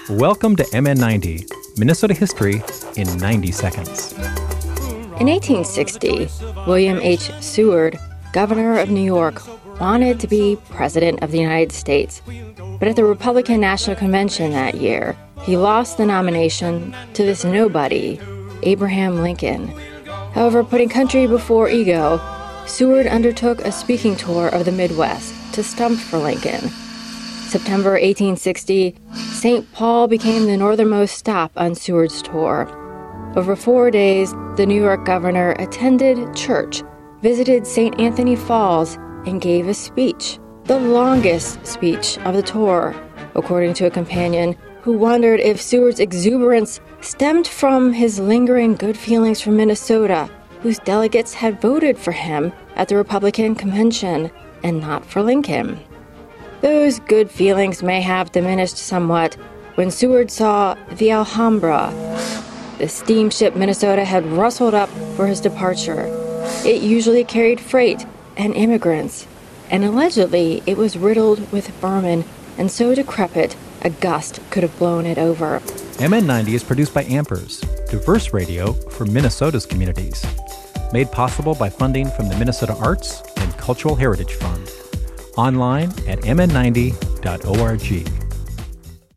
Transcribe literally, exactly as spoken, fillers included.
Welcome to M N ninety, Minnesota History in ninety seconds. In eighteen sixty, William H. Seward, governor of New York, wanted to be president of the United States. But at the Republican National Convention that year, he lost the nomination to this nobody, Abraham Lincoln. However, putting country before ego, Seward undertook a speaking tour of the Midwest to stump for Lincoln. September eighteen sixty, Saint Paul became the northernmost stop on Seward's tour. Over four days, the New York governor attended church, visited Saint Anthony Falls, and gave a speech, the longest speech of the tour, according to a companion who wondered if Seward's exuberance stemmed from his lingering good feelings for Minnesota, whose delegates had voted for him at the Republican convention and not for Lincoln. Those good feelings may have diminished somewhat when Seward saw the Alhambra, the steamship Minnesota had rustled up for his departure. It usually carried freight and immigrants, and allegedly it was riddled with vermin and so decrepit a gust could have blown it over. M N ninety is produced by Ampers, diverse radio for Minnesota's communities. Made possible by funding from the Minnesota Arts and Cultural Heritage Fund. Online at m n ninety dot org.